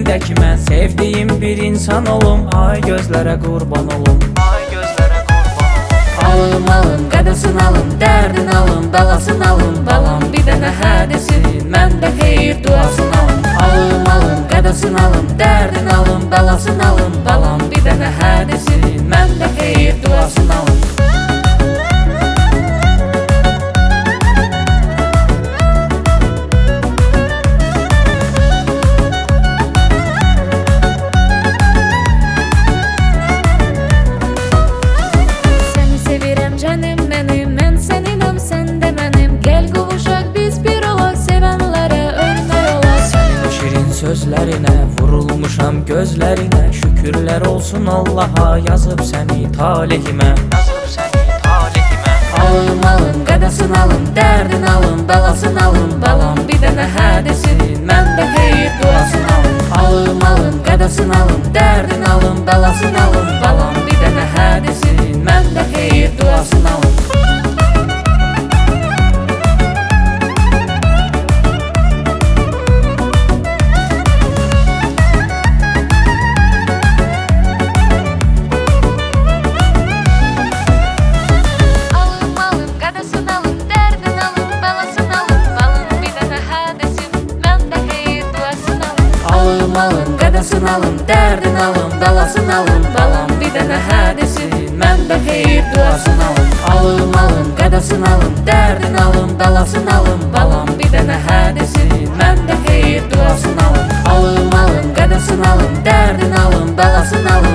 də ki mən sevdiyim bir insan olum. Ay gözlərə qurban olum, ay gözlərə qurban olum. Alım alım, qədəsin alım, dərdin alım, bəlasın alım, balam bir dənə hə desin, mən də xeyir duasın alım. Alım alım, qədəsin alım, dərdin alım, bəlasın alım, balam bir dənə hə desin, mən də xeyir duasın alım. Sözlərinə, vurulmuşam gözlərinə, şükürlər olsun Allaha, yazıb səni talihimə, yazıb səni talihimə. Alım alım, qədəsin alım, dərdin alım, bəlasın alım, balam bir dənə hə desin, mən də xeyir duasın alım. Alım alım, qədəsin alım, dərdin alım, bəlasın alım, balam bir dənə hə desin, mən də xeyir duasın alım. Alım alım, qədəsin alım, dərdin alım, bəlasın alım, balam bir dənə hə desin, mən də xeyir duasın alım. Alım alım, qədəsin alım, dərdin alım, bəlasın alım, balam bir dənə hə desin, mən də xeyir duasın alım. Alım alım, qədəsin alım, dərdin alım, bəlasın alım,